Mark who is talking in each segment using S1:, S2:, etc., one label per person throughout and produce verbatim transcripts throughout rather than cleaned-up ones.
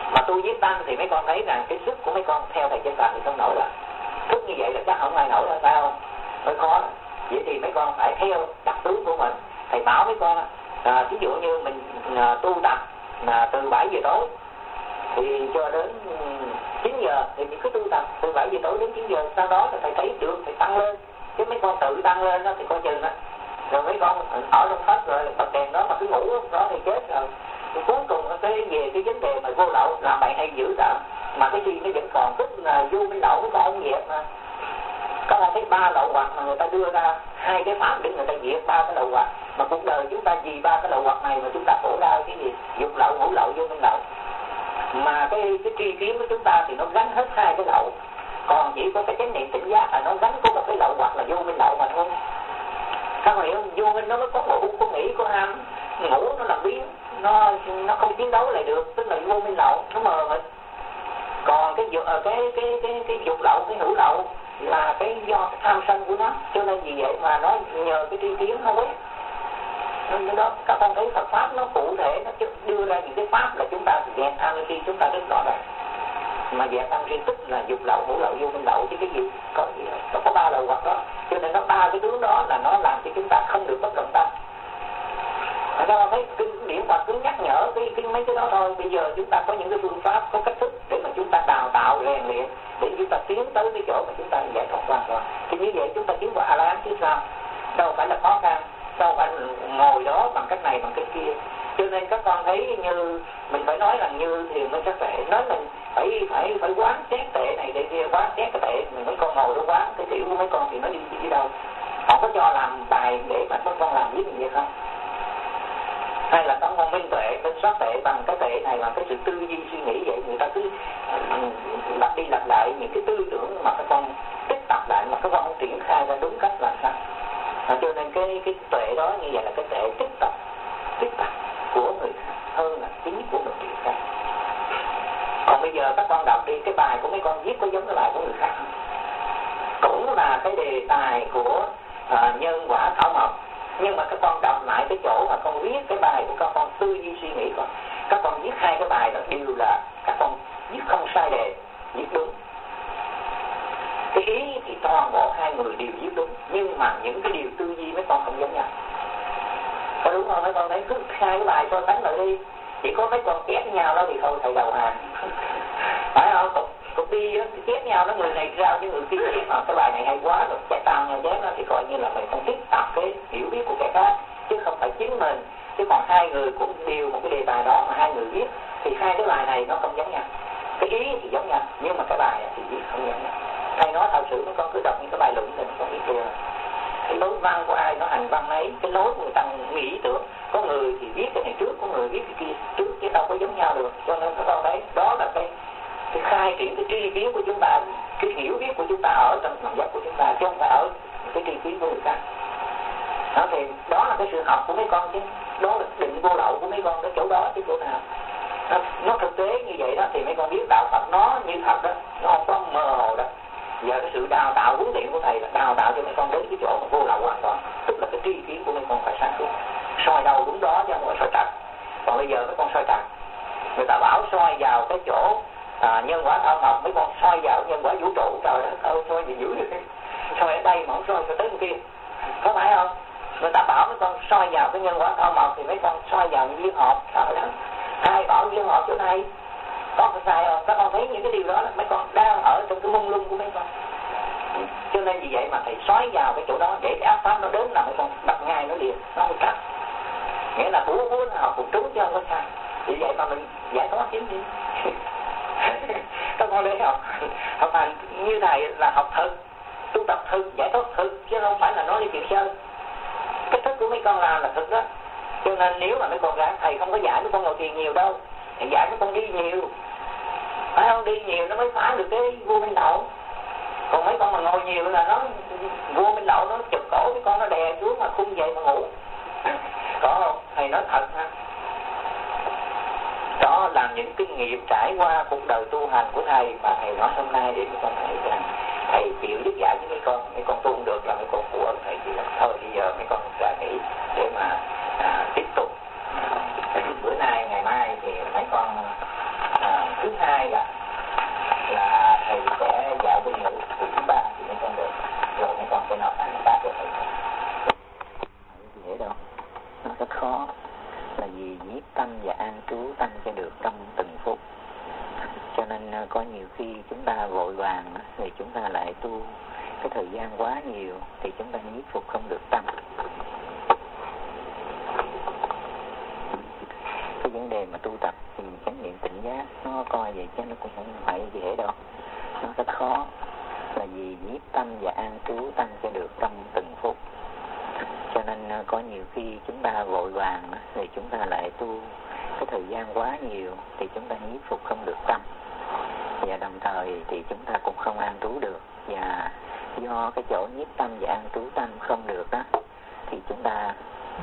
S1: Mà tu viết tăng thì mấy con thấy rằng cái sức của mấy con theo thầy Chân Phạm thì không nổi rồi. Thức như vậy là chắc không ai nổi rồi, phải không? Hơi khó. Vậy thì mấy con phải theo đặc tướng của mình. Thầy bảo mấy con, à, ví dụ như mình à, tu tập là từ bảy giờ tối thì cho đến chín giờ thì mình cứ tu tập từ bảy giờ tối đến chín giờ, sau đó thì thầy thấy được thầy tăng lên. Chứ mấy con tự tăng lên đó thì coi chừng đó. Rồi mấy con ở trong thất rồi bật đèn đó mà cứ ngủ đó thì chết rồi. Thì cuối cùng cái về cái vấn đề mà vô lậu làm bạn hay dữ sợ, mà cái gì nó vẫn còn, tức là vô minh lậu với con không dẹp mà. Các bạn thấy ba lậu hoặc mà người ta đưa ra hai cái pháp để người ta diệt ba cái lậu hoặc, mà cuộc đời chúng ta vì ba cái lậu hoặc này mà chúng ta khổ đau cái gì? Dục lậu, ngũ lậu, vô minh lậu. Mà cái cái tri kiến của chúng ta thì nó gắn hết hai cái lậu, còn chỉ có cái chánh niệm tỉnh giác là nó gắn có một cái lậu hoặc là vô minh lậu mà thôi. Các bạn hiểu không? Vô minh nó mới có ngủ, có nghĩ, có ham, ngủ nó làm biến, nó nó không chiến đấu lại được, tức là vô minh lậu, nó mờ mịt. Còn cái dục cái cái cái cái, cái dục lậu, cái hữu lậu là cái do cái tham sân của nó, cho nên vì vậy mà nó nhờ cái tri kiến nó quét. Nên đó các con thấy Phật pháp nó cụ thể, nó đưa ra những cái pháp là chúng ta dẹp tham si, chúng ta rất rõ ràng. Mà dẹp tham si tức là dục lậu, hữu lậu, vô minh lậu, chứ cái gì có gì đâu. Nó có ba lậu hoặc đó, cho nên nó ba cái tướng đó là nó làm cho chúng ta không được bất động tâm. Thật ra thấy kinh điển Phật cứ nhắc nhở cái, cái mấy cái đó thôi. Bây giờ chúng ta có những cái phương pháp, có cách thức để mà chúng ta đào tạo, rèn luyện để chúng ta tiến tới cái chỗ mà chúng ta giải thoát hoàn toàn. Thì như vậy chúng ta tiến vào A-la-hán chứ sao? Đâu phải là khó khăn, đâu phải ngồi đó bằng cách này bằng cách kia. Cho nên các con thấy như mình phải nói là như thiền mới chắc tệ, nói mình phải phải phải quán xét tệ này để kia, quán xét cái tệ mình mấy con ngồi đó quán cái kiểu của mấy con thì nó đi đi đâu? Họ có cho làm bài để mà mấy con làm với mình vậy không? Hay là các con minh tuệ, cái soát tệ bằng cái tệ này là cái sự tư duy suy nghĩ vậy, người ta cứ lặp đi lặp lại những cái tư tưởng mà các con tích tập lại mà các con không triển khai ra đúng cách là sao? À, cho nên cái cái tuệ đó như vậy là cái tệ tích tập, tích tập của người khác hơn là chính của mình triển khai. Còn bây giờ các con đọc đi, cái bài của mấy con viết có giống cái bài của người khác không? Cũng là cái đề tài của à, nhân quả thảo mộc, nhưng mà các con đọc lại cái chỗ mà con viết cái bài của các con tư duy suy nghĩ con, các con viết hai cái bài đó đều là các con viết không sai đề, viết đúng. Cái ý thì toàn bộ hai người đều viết đúng, nhưng mà những cái điều tư duy mấy con không giống nhau. Có đúng không? Mấy con thấy cứ hai cái bài so sánh lại đi, chỉ có mấy con ghét nhau đó thì thôi thầy đầu hàng. Phải không? Cục, cục đi đó, ghét nhau đó, người này rao với người kia ghét mà cái bài này hay quá rồi, chạy tao nhau ghét đó thì coi như là mình không tiếp tập cái hiểu biết của kẻ khác, chứ không phải chính mình. Chứ còn hai người cũng đều một cái đề tài đó mà hai người viết thì hai cái bài này nó không giống nhau. Cái ý thì giống nhau, nhưng mà cái bài thì viết không giống nhau. Thầy nói thật sự mấy con cứ đọc những cái bài luận thì mấy con biết chưa? Cái lối văn của ai nó hành văn ấy, cái lối của người ta nghĩ tưởng, có người thì viết cái này trước, có người viết cái kia trước, chứ đâu có giống nhau được. Cho nên các con thấy đó là cái cái khai triển cái tri kiến của chúng ta, cái hiểu biết của chúng ta ở trong lòng giác của chúng ta, chứ không phải ở cái tri kiến của người ta. Đó thì đó là cái sự học của mấy con chứ, đó là định vô lậu của mấy con cái chỗ đó chứ chỗ nào. Nó, nó thực tế như vậy đó thì mấy con biết đạo Phật nó như thật đó, nó không có mơ hồ đó. Giờ cái sự đào tạo huấn luyện của thầy là đào tạo cho mấy con đến cái chỗ mà vô lậu hoàn toàn, tức là cái tri kiến của mấy con phải sáng suốt, soi đầu đúng đó chứ không phải soi trật. Còn bây giờ mấy con soi trật, người ta bảo soi vào cái chỗ à, nhân quả thảo mộc, mấy con soi vào nhân quả vũ trụ, trời đất ơi soi gì dữ vậy? Soi ở đây mà không soi cho tới bên kia, có phải không? Người ta bảo mấy con soi vào cái nhân quả thảo mộc thì mấy con soi vào những viên hộp, trời đất, ai bảo viên hộp chỗ này? Có phải sai không? Các con thấy những cái điều đó là mấy con đang ở trong cái mông lung của mấy con. Cho nên vì vậy mà thầy xoáy vào cái chỗ đó để cái áp pháp nó đến là mấy con đập ngay nó liền, nó không cắt. Nghĩa là búa búa học cũng trúng chứ không có sai. Vì vậy mà mình giải thoát chứ gì. Các con để học học hành như thầy là học thực, tu tập thực, giải thoát thực, chứ không phải là nói đi chuyện chơi. Cái thức của mấy con làm là thực đó. Cho nên nếu mà mấy con gái thầy không có giải mấy con ngồi thiền nhiều đâu, thầy giải mấy con đi nhiều, phải không? Đi nhiều nó mới phá được cái vô minh lậu. Còn mấy con mà ngồi nhiều là nó vô minh lậu, nó chụp cổ mấy con, nó đè xuống mà khung dậy mà ngủ. Có không? Thầy nói thật ha. Đó là những kinh nghiệm trải qua cuộc đời tu hành của thầy mà thầy nói hôm nay để mấy con thấy rằng thầy chịu giúp giải với mấy con, mấy con tu được là mấy con phụ ơn thầy chỉ là thôi bây giờ mấy con sẽ nghỉ để mà à, tiếp tục. À, bữa nay ngày mai thì mấy con à, cứ
S2: nhiếp tâm và an trú tâm cho được trong từng phút. Cho nên có nhiều khi chúng ta vội vàng thì chúng ta lại tu cái thời gian quá nhiều thì chúng ta nhiếp phục không được tâm. Cái vấn đề mà tu tập thì chánh niệm tỉnh giác nó coi vậy chứ nó cũng không phải dễ đâu, nó rất khó. Là vì nhiếp tâm và an trú tâm cho được trong từng phút. Cho nên có nhiều khi chúng ta vội vàng thì chúng ta lại tu cái thời gian quá nhiều thì chúng ta nhiếp phục không được tâm, và đồng thời thì chúng ta cũng không an trú được. Và do cái chỗ nhiếp tâm và an trú tâm không được đó thì chúng ta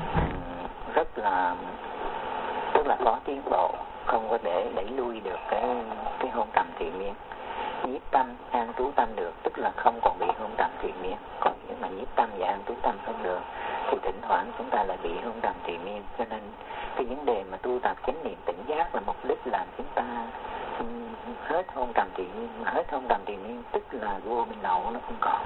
S2: rất là tức là có tiến bộ, không có để đẩy lui được cái cái hôn trầm thiện miên. Nhiếp tâm an trú tâm được tức là không còn bị hôn trầm thiện miên, còn nếu mà nhiếp tâm và an trú tâm không được thì thỉnh thoảng chúng ta lại bị hôn trầm thiện miên. Cho nên cái vấn đề mà tu tập chánh niệm tỉnh giác là mục đích làm chúng ta um, hết hôn trầm thiện miên. Mà hết hôn trầm thiện miên tức là vô minh lậu nó không còn.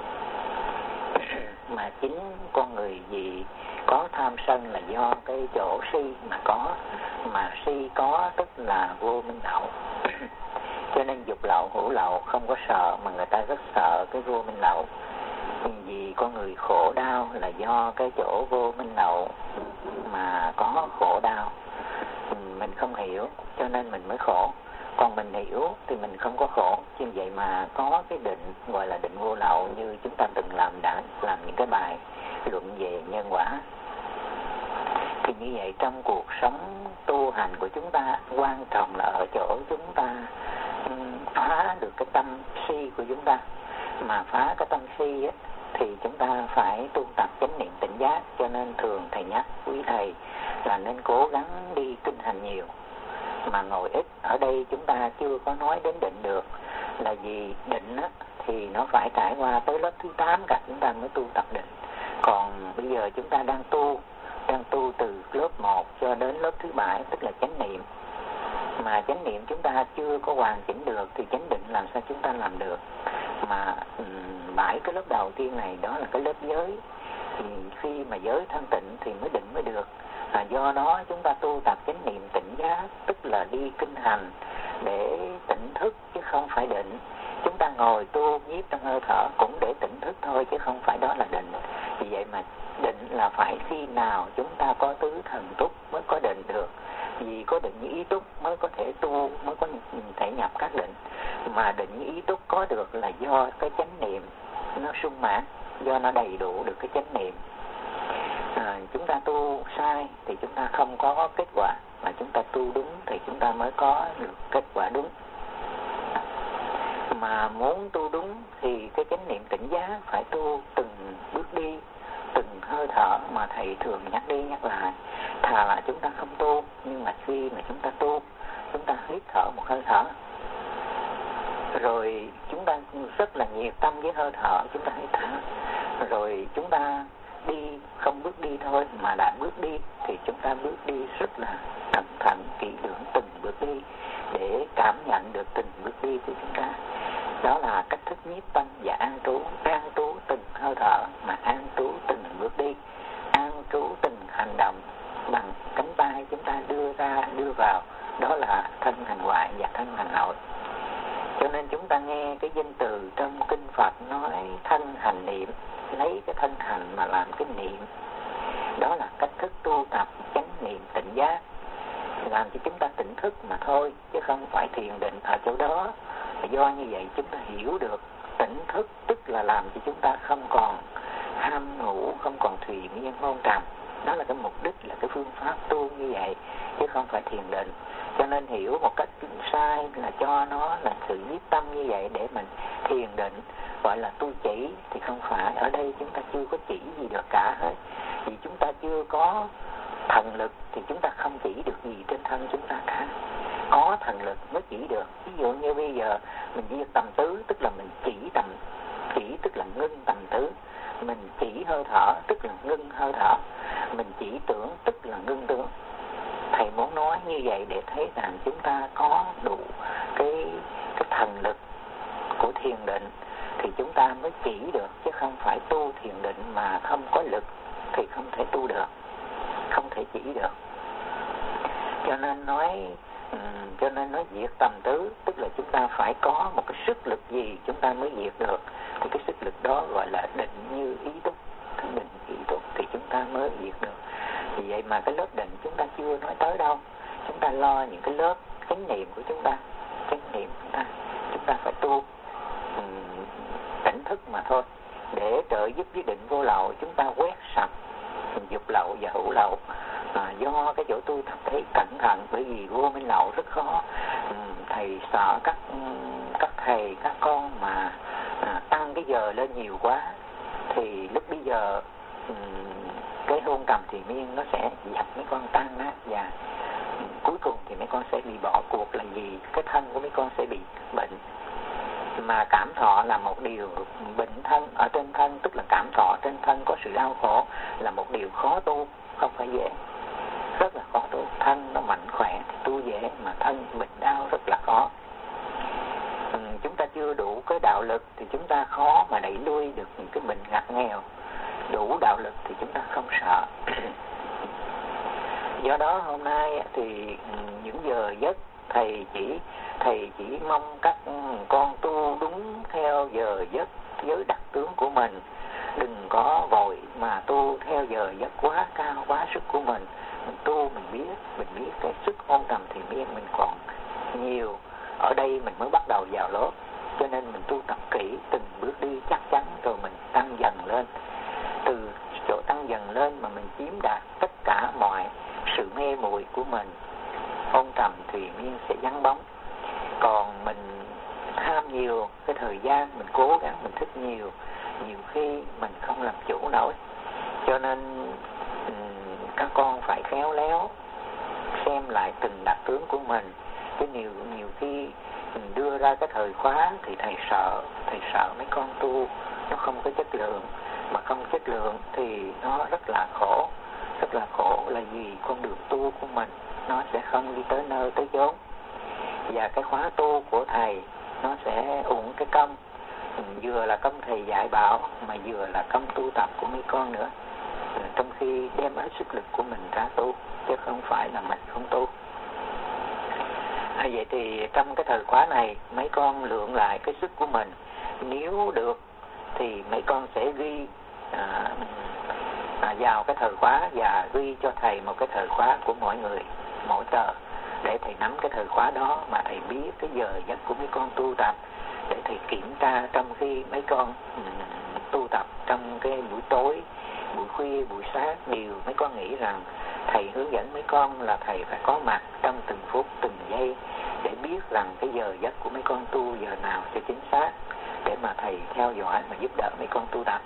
S2: Mà chính con người gì có tham sân là do cái chỗ si mà có, mà si có tức là vô minh lậu. Cho nên dục lậu hữu lậu không có sợ, mà người ta rất sợ cái vô minh lậu. Vì con người khổ đau là do cái chỗ vô minh lậu mà có khổ đau. Mình không hiểu cho nên mình mới khổ, còn mình hiểu thì mình không có khổ. Như vậy mà có cái định gọi là định vô lậu, như chúng ta từng làm đã làm những cái bài luận về nhân quả. Thì như vậy trong cuộc sống tu hành của chúng ta, quan trọng là ở chỗ chúng ta phá được cái tâm si của chúng ta. Mà phá cái tâm si á, thì chúng ta phải tu tập chánh niệm tỉnh giác. Cho nên thường thầy nhắc quý thầy là nên cố gắng đi kinh hành nhiều, mà ngồi ít. Ở đây chúng ta chưa có nói đến định được, là vì định á, thì nó phải trải qua tới lớp thứ tám cả chúng ta mới tu tập định. Còn bây giờ chúng ta đang tu đang tu từ lớp một cho đến lớp thứ bảy, tức là chánh niệm. Mà chánh niệm chúng ta chưa có hoàn chỉnh được thì chánh định làm sao chúng ta làm được. Mà bảy um, cái lớp đầu tiên này đó là cái lớp giới, thì khi mà giới thanh tịnh thì mới định mới được. À, do đó chúng ta tu tập chánh niệm tỉnh giác tức là đi kinh hành để tỉnh thức chứ không phải định. Chúng ta ngồi tu nhiếp trong hơi thở cũng để tỉnh thức thôi chứ không phải đó là định. Vì vậy mà định là phải khi nào chúng ta có tứ thần túc mới có định được. Vì có định như ý túc mới có thể tu, mới có thể nhập các định. Mà định như ý túc có được là do cái chánh niệm nó sung mãn, do nó đầy đủ được cái chánh niệm. À, chúng ta tu sai thì chúng ta không có kết quả, mà chúng ta tu đúng thì chúng ta mới có được kết quả đúng. Mà muốn tu đúng thì cái chánh niệm tỉnh giác phải tu từng bước đi, từng hơi thở mà thầy thường nhắc đi nhắc lại. Thà là chúng ta không tu, nhưng mà khi mà chúng ta tu, chúng ta hít thở một hơi thở, rồi chúng ta rất là nhiệt tâm với hơi thở, chúng ta hít thở, rồi chúng ta đi không bước đi thôi mà đã bước đi thì chúng ta bước đi rất là cẩn thận kỹ lưỡng từng bước đi để cảm nhận được từng bước đi của chúng ta. Đó là cách thức nhiếp tâm và an trú. An trú từng hơi thở mà an trú từng bước đi, an trú từng hành động bằng cánh tay chúng ta đưa ra đưa vào, đó là thân hành ngoại và thân hành nội. Cho nên chúng ta nghe cái danh từ trong kinh Phật nói thân hành niệm, lấy cái thân hành mà làm cái niệm, đó là cách thức tu tập chánh niệm tỉnh giác, làm cho chúng ta tỉnh thức mà thôi, chứ không phải thiền định ở chỗ đó. Do như vậy chúng ta hiểu được tỉnh thức tức là làm cho chúng ta không còn ham ngủ, không còn thùy miên hôn trầm. Đó là cái mục đích, là cái phương pháp tu như vậy, chứ không phải thiền định. Cho nên hiểu một cách sai là cho nó là sự nhiếp tâm như vậy để mình thiền định, gọi là tu chỉ, thì không phải. Ở đây chúng ta chưa có chỉ gì được cả hết. Vì chúng ta chưa có thần lực thì chúng ta không chỉ được gì trên thân chúng ta cả. Có thần lực mới chỉ được. Ví dụ như bây giờ mình viết tầm tứ, tức là mình chỉ tầm, chỉ tức là ngưng tầm tứ. Mình chỉ hơi thở tức là ngưng hơi thở. Mình chỉ tưởng tức là ngưng tưởng. Thầy muốn nói như vậy để thấy rằng chúng ta có đủ cái, cái thần lực của thiền định thì chúng ta mới chỉ được, chứ không phải tu thiền định mà không có lực thì không thể tu được, không thể chỉ được. Cho nên nói um, cho nên nói diệt tầm tứ, tức là chúng ta phải có một cái sức lực gì chúng ta mới diệt được. Thì cái sức lực đó gọi là định như ý túc, định ý túc thì chúng ta mới diệt được. Vì vậy mà cái lớp định chúng ta chưa nói tới đâu. Chúng ta lo những cái lớp chánh niệm của chúng ta, chánh niệm chúng ta, chúng ta phải tu um, tỉnh thức mà thôi. Để trợ giúp với định vô lậu, chúng ta quét sạch dục lậu và hữu lậu. À, do cái chỗ tu tập thấy cẩn thận, bởi vì vô minh lậu rất khó. Ừ, thầy sợ các các thầy các con mà à, tăng cái giờ lên nhiều quá thì lúc bây giờ um, cái hôn trầm thì miên nó sẽ dập mấy con tan nát, và um, cuối cùng thì mấy con sẽ bị bỏ cuộc. Là vì cái thân của mấy con sẽ bị bệnh. Mà cảm thọ là một điều, bệnh thân ở trên thân, tức là cảm thọ trên thân có sự đau khổ, là một điều khó tu, không phải dễ, rất là khó tu. Thân nó mạnh khỏe thì tu dễ, mà thân bệnh đau rất là khó. Ừ, chúng ta chưa đủ cái đạo lực thì chúng ta khó mà đẩy lui được những cái bệnh ngặt nghèo. Đủ đạo lực thì chúng ta không sợ. Do đó hôm nay thì những giờ giấc thầy chỉ thầy chỉ mong các con tu đúng theo giờ giấc với đặc tướng của mình. Đừng có vội mà tu theo giờ giấc quá cao, quá sức của mình. Mình tu mình biết, mình biết cái sức hôn trầm thì miên mình còn nhiều. Ở đây mình mới bắt đầu vào lớp, cho nên mình tu tập kỹ, từng bước đi chắc chắn, rồi mình tăng dần lên. Từ chỗ tăng dần lên mà mình chiếm đạt tất cả mọi sự mê muội của mình, hôn trầm thì miên sẽ vắng bóng. Còn mình tham nhiều cái thời gian, mình cố gắng mình thích nhiều, nhiều khi mình không làm chủ nổi. Cho nên um, các con phải khéo léo xem lại từng đặc tướng của mình. Chứ nhiều nhiều khi mình đưa ra cái thời khóa thì thầy sợ, thầy sợ mấy con tu nó không có chất lượng. Mà không chất lượng thì nó rất là khổ, rất là khổ là vì con đường tu của mình nó sẽ không đi tới nơi tới chốn. Và cái khóa tu của thầy nó sẽ ủng cái công, vừa là công thầy dạy bảo mà vừa là công tu tập của mấy con nữa, trong khi đem hết sức lực của mình ra tu, chứ không phải là mình không tu. À, vậy thì trong cái thời khóa này mấy con lượng lại cái sức của mình. Nếu được thì mấy con sẽ ghi à, à, vào cái thời khóa và ghi cho thầy một cái thời khóa của mỗi người, mỗi tờ, để thầy nắm cái thời khóa đó mà thầy biết cái giờ giấc của mấy con tu tập, để thầy kiểm tra trong khi mấy con um, tu tập trong cái buổi tối, buổi khuya, buổi sáng, đều mấy con nghĩ rằng thầy hướng dẫn mấy con là thầy phải có mặt trong từng phút, từng giây, để biết rằng cái giờ giấc của mấy con tu giờ nào cho chính xác, để mà thầy theo dõi mà giúp đỡ mấy con tu tập.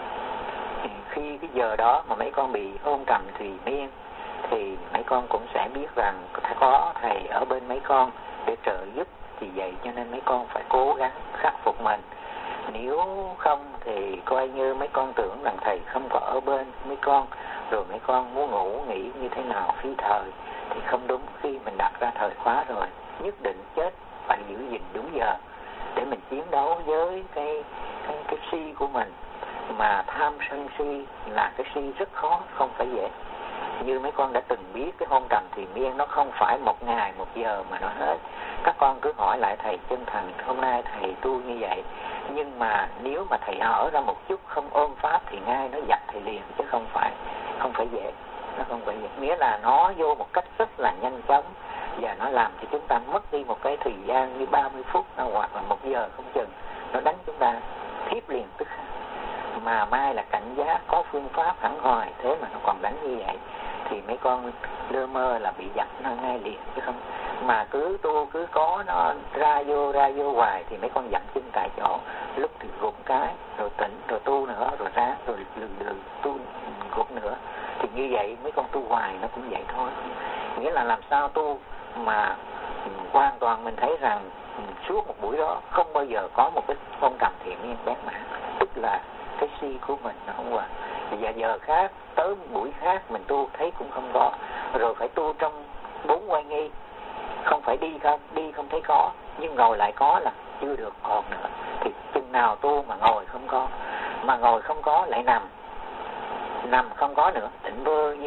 S2: Thì khi cái giờ đó mà mấy con bị hôn trầm thùy miên thì mấy con cũng sẽ biết rằng có thầy ở bên mấy con để trợ giúp. Thì vậy cho nên mấy con phải cố gắng khắc phục mình. Nếu không thì coi như mấy con tưởng rằng thầy không có ở bên mấy con, rồi mấy con muốn ngủ nghỉ như thế nào phi thời, thì không đúng. Khi mình đặt ra thời khóa rồi, nhất định chết phải giữ gìn đúng giờ để mình chiến đấu với cái cái, cái si của mình. Mà tham sân si là cái si rất khó, không phải dễ. Như mấy con đã từng biết, cái hôn trầm thì miên nó không phải một ngày một giờ mà nó hết. Các con cứ hỏi lại thầy chân thành, hôm nay thầy tu như vậy, nhưng mà nếu mà thầy ở ra một chút không ôm pháp thì ngay nó dập thầy liền, chứ không phải không phải dễ. Nó không phải dễ, nghĩa là nó vô một cách rất là nhanh chóng, và nó làm cho chúng ta mất đi một cái thời gian như ba mươi phút hoặc là một giờ không chừng, nó đánh chúng ta thiếp liền tức khắc. Mà mai là cảnh giác, có phương pháp hẳn hoi, thế mà nó còn đánh như vậy thì mấy con lơ mơ là bị dập nó ngay liền, chứ không. Mà cứ tu cứ có nó ra vô ra vô hoài thì mấy con dậm chân tại chỗ, lúc thì gục cái rồi tỉnh rồi tu nữa, rồi ra rồi lừ lừ tu gục nữa. Thì như vậy mấy con tu hoài nó cũng vậy thôi. Nghĩa là làm sao tu mà hoàn toàn mình thấy rằng suốt một buổi đó không bao giờ có một cái hôn trầm thiện miên bén mãn, tức là cái si của mình nó không qua. Và giờ khác tới buổi khác mình tu thấy cũng không có, rồi phải tu trong bốn quay nghi, không phải đi không đi không thấy có, nhưng ngồi lại có là chưa được, còn nữa. Thì chừng nào tu mà ngồi không có, mà ngồi không có lại nằm, nằm không có nữa, tỉnh bơ như vậy,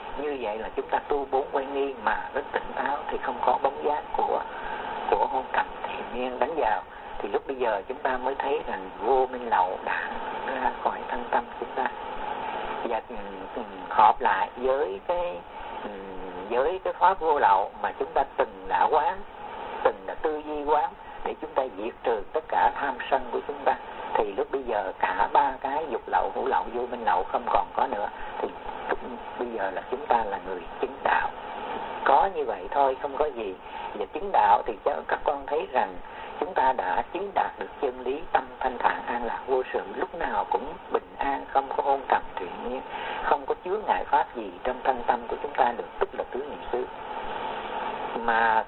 S2: Như vậy là chúng ta tu bốn quay nghi mà rất tỉnh táo, thì không có bóng dáng của của hôn cầm thiện nhiên đánh vào. Thì lúc bây giờ chúng ta mới thấy rằng vô minh lậu đã ra khỏi thân tâm chúng ta, và hợp lại với cái với cái pháp vô lậu mà chúng ta từng đã quán, từng đã tư duy quán để chúng ta diệt trừ tất cả tham sân của chúng ta. Thì lúc bây giờ cả ba cái dục lậu, hữu lậu, vô minh lậu không còn có nữa. Thì bây giờ là chúng ta là người chứng đạo. Có như vậy thôi, không có gì. Và chứng đạo thì cho các con thấy rằng chúng ta đã chứng đạt được chân lý tâm thanh thản an lạc vô sự, lúc nào cũng bình an, không có ôn cầm thủy nhiên, không có chướng ngại pháp gì trong thân tâm của chúng ta được, tức là tứ niệm xứ. Mà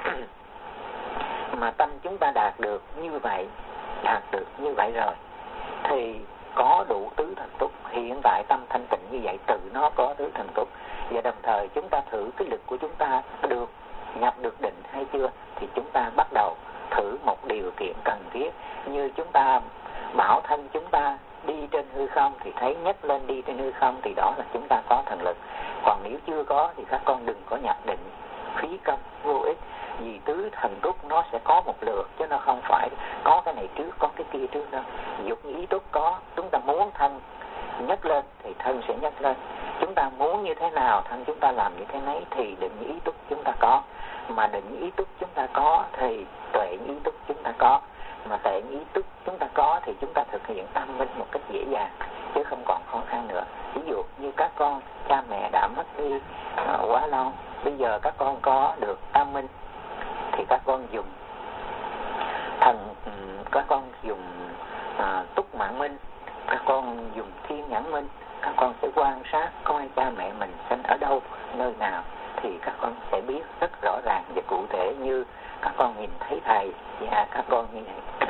S2: mà tâm chúng ta đạt được như vậy, đạt được như vậy rồi thì có đủ tứ thần túc. Hiện tại tâm thanh tịnh như vậy, từ nó có tứ thần túc. Và đồng thời chúng ta thử cái lực của chúng ta được nhập được định hay chưa, thì chúng ta bắt đầu thử một điều kiện cần thiết. Như chúng ta bảo thân chúng ta đi trên hư không thì thấy nhấc lên đi trên hư không, thì đó là chúng ta có thần lực. Còn nếu chưa có thì các con đừng có nhập định, phí công vô ích. Vì tứ thần túc nó sẽ có một lượt, chứ nó không phải có cái này trước có cái kia trước đâu. Dục ý túc có, chúng ta muốn thân nhấc lên thì thân sẽ nhấc lên. Chúng ta muốn như thế nào thân chúng ta làm như thế nấy, thì định ý túc chúng ta có. Mà định ý túc chúng ta có thì tuệ ý túc chúng ta có. Mà tuệ ý túc chúng ta có thì chúng ta thực hiện tâm minh một cách dễ dàng, chứ không còn khó khăn nữa. Ví dụ như các con, cha mẹ đã mất đi uh, quá lâu, bây giờ các con có được tâm minh thì các con dùng thần, các con dùng à, túc mạng minh, các con dùng thiên nhãn minh, các con sẽ quan sát coi cha mẹ mình sinh ở đâu, nơi nào, thì các con sẽ biết rất rõ ràng và cụ thể, như các con nhìn thấy thầy và các con như vậy.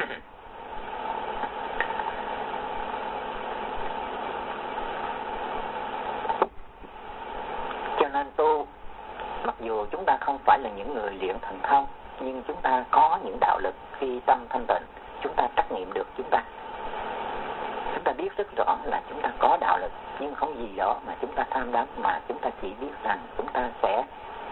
S2: Cho nên tu, mặc dù chúng ta không phải là những người luyện thần thông, nhưng chúng ta có những đạo lực. Khi tâm thanh tịnh, chúng ta trắc nghiệm được chúng ta. Chúng ta biết rất rõ là chúng ta có đạo lực, nhưng không gì đó mà chúng ta tham đắm, mà chúng ta chỉ biết rằng chúng ta sẽ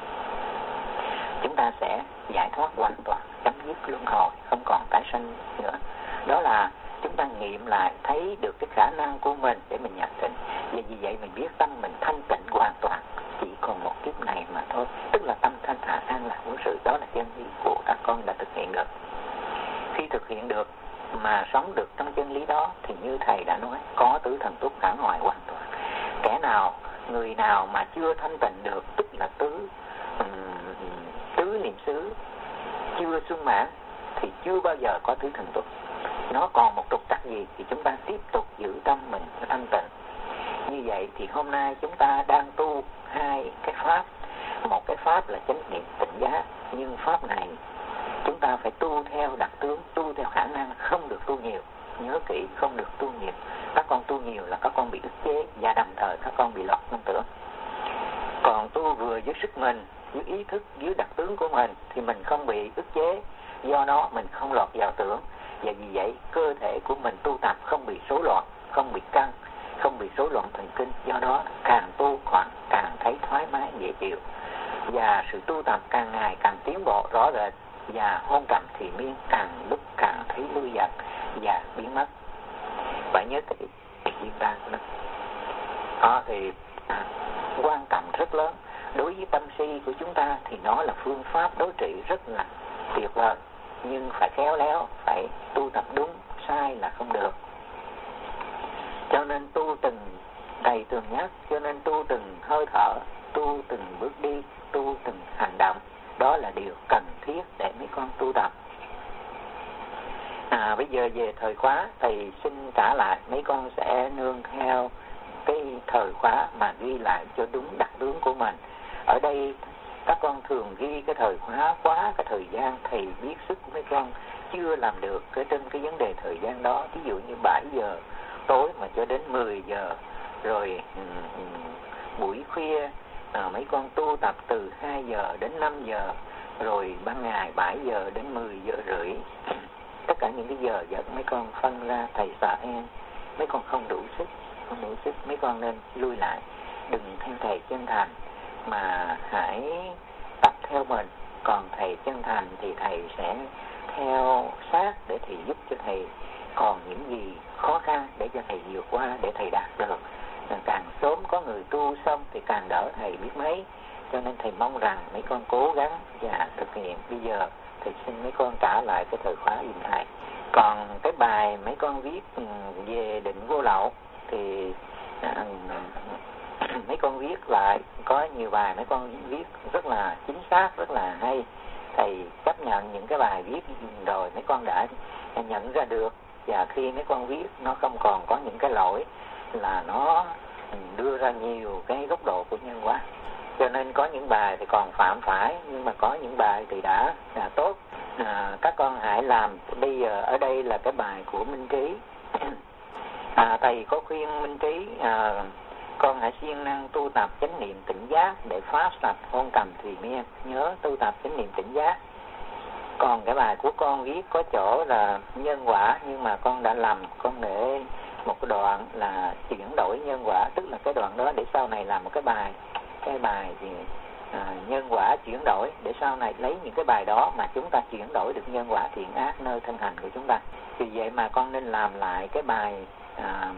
S2: chúng ta sẽ giải thoát hoàn toàn, chấm dứt luân hồi, không còn tái sanh nữa. Đó là chúng ta nghiệm lại, thấy được cái khả năng của mình để mình nhập định. Và vì vậy mình biết tâm mình thanh tịnh hoàn toàn, chỉ còn một kiếp này mà thôi. Tức là tâm thanh thản an lạc vô sự. Đó là chân lý của các con đã thực hiện được. Khi thực hiện được mà sống được trong chân lý đó thì như thầy đã nói, có tứ thần túc khả hoại hoàn toàn. Kẻ nào, người nào mà chưa thanh tịnh được, tức là tứ um, tứ niệm xứ chưa sung mãn, thì chưa bao giờ có tứ thần túc. Nó còn một trục trặc gì thì chúng ta tiếp tục giữ tâm mình thanh tịnh. Như vậy thì hôm nay chúng ta đang tu hai cái pháp. Một cái pháp là chánh niệm tỉnh giác, nhưng pháp này chúng ta phải tu theo đặc tướng, tu theo khả năng, không được tu nhiều. Nhớ kỹ, không được tu nhiều. Các con tu nhiều là các con bị ức chế, và đồng thời các con bị lọt tâm tưởng. Còn tu vừa với sức mình, với ý thức, với đặc tướng của mình thì mình không bị ức chế, do đó mình không lọt vào tưởng. Và vì vậy cơ thể của mình tu tập không bị rối loạn, không bị căng, không bị rối loạn thần kinh. Do đó càng tu càng, càng thấy thoải mái dễ chịu, và sự tu tập càng ngày càng tiến bộ rõ rệt, và hôn trầm thì miên càng lúc càng thấy lui dần và biến mất. Phải nhớ kỹ diễn ra đó. Đó thì à, quan trọng rất lớn đối với tâm si của chúng ta, thì nó là phương pháp đối trị rất là tuyệt vời, nhưng phải khéo léo, phải tu tập đúng, sai là không được. Cho nên tu từng đầy từng nhắc, cho nên tu từng hơi thở, tu từng bước đi, tu từng hành động. Đó là điều cần thiết để mấy con tu tập. À, bây giờ về thời khóa, thầy xin trả lại, mấy con sẽ nương theo cái thời khóa mà ghi lại cho đúng đặc tướng của mình. Ở đây các con thường ghi cái thời khóa quá cái thời gian, thầy biết sức của mấy con chưa làm được cái trên cái vấn đề thời gian đó. Ví dụ như bảy giờ tối mà cho đến mười giờ, rồi um, buổi khuya à, mấy con tu tập từ hai giờ đến năm giờ, rồi ban ngày bảy giờ đến mười giờ rưỡi. Tất cả những cái giờ giấc mấy con phân ra, thầy xả en, mấy con không đủ sức, không đủ sức, mấy con nên lui lại. đừng theo thầy chân thành mà hãy tập theo mình, còn thầy chân thành thì thầy sẽ theo sát để thầy giúp cho thầy, còn những gì khó khăn để cho thầy vượt qua, để thầy đạt được. Càng sớm có người tu xong thì càng đỡ thầy biết mấy, cho nên thầy mong rằng mấy con cố gắng và thực hiện. Bây giờ thầy xin mấy con trả lại cái thời khóa im thầy. Còn cái bài mấy con viết về định vô lậu thì à, mấy con viết lại, có nhiều bài mấy con viết rất là chính xác, rất là hay. Thầy chấp nhận những cái bài viết rồi mấy con đã nhận ra được, và khi mấy con viết nó không còn có những cái lỗi là nó đưa ra nhiều cái góc độ của nhân quả. Cho nên có những bài thì còn phạm phải, nhưng mà có những bài thì đã, đã tốt. À, các con hãy làm. Bây giờ ở đây là cái bài của Minh Trí. à, thầy có khuyên Minh Trí à, con hãy siêng năng tu tập chánh niệm tỉnh giác để phá sạch hôn trầm thùy miên. Nhớ tu tập chánh niệm tỉnh giác. Còn cái bài của con viết có chỗ là nhân quả, nhưng mà con đã lầm, con để một cái đoạn là chuyển đổi nhân quả, tức là cái đoạn đó để sau này làm một cái bài, cái bài gì à, nhân quả chuyển đổi, để sau này lấy những cái bài đó mà chúng ta chuyển đổi được nhân quả thiện ác nơi thân hành của chúng ta. Vì vậy mà con nên làm lại cái bài à,